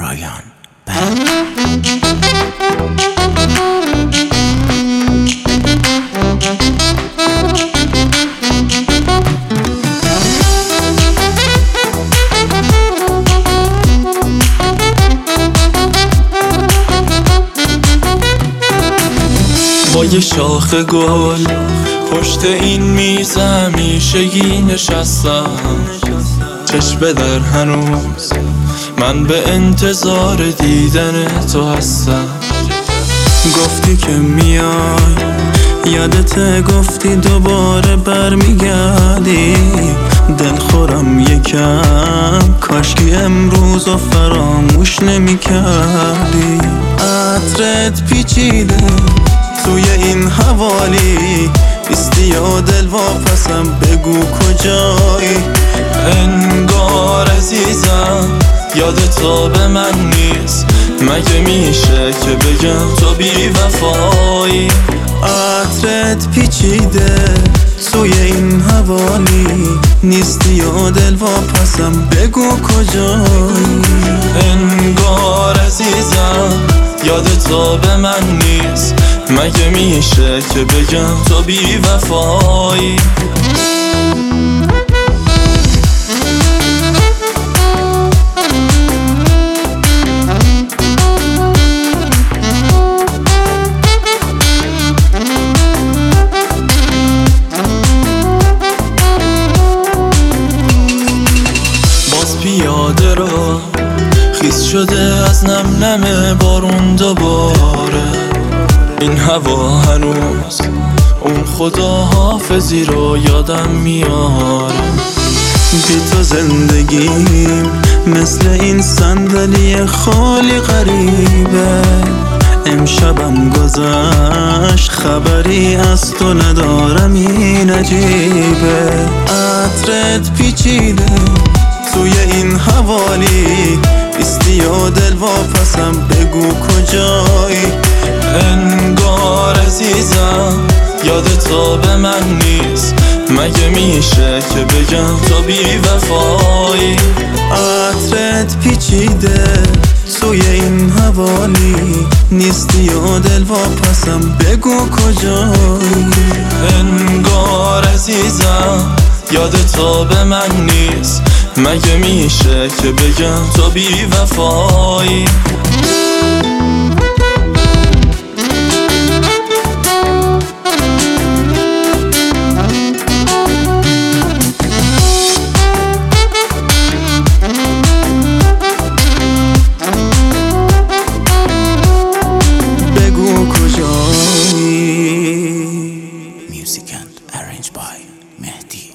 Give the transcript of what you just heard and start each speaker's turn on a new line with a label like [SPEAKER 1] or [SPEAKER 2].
[SPEAKER 1] برایان
[SPEAKER 2] با یه شاخ گل پشت این میز همیشگی نشستم، چشم در هنوز من به انتظار دیدن تو هستم. گفتی که میای، یادت گفتی دوباره برمیگردی. دلخورم یکم، کاشکی امروز و فراموش نمیکردی. عطرت پیچیده توی این حوالی، بیستی و دل واپسم، بگو کجایی. انگار عزیزم یاد تو به من نیست، مگه میشه که بگم تو بی وفایی. عطرت پیچیده توی این حوالی، نیستی و دل واپسم، بگو کجایی. انگار عزیزم یاد تو به من نیست، مگه میشه که بگم تو بی وفایی. باز پیاده رو خیس شده از نم نم بارون دوباره. این هوا هنوز اون خداحافظی رو یادم میاره. بی تو زندگیم مثل این صندلی خالی غریبه. امشبم گذشت خبری از تو ندارم، این عجیبه. عطرت پیچیده توی این حوالی، بیستی و دل واپسم، بگو کجایی. انگار عزیزم یاد تو به من نیست، مگه میشه که بگم تو بی وفایی. عطرت پیچیده توی این حوالی، نیستی و دل واپسم، بگو کجایی. انگار عزیزم یاد تو به من نیست، مگه میشه که بگم تو بی وفایی. بگو کجایی.
[SPEAKER 1] Music and arranged by Mehdi.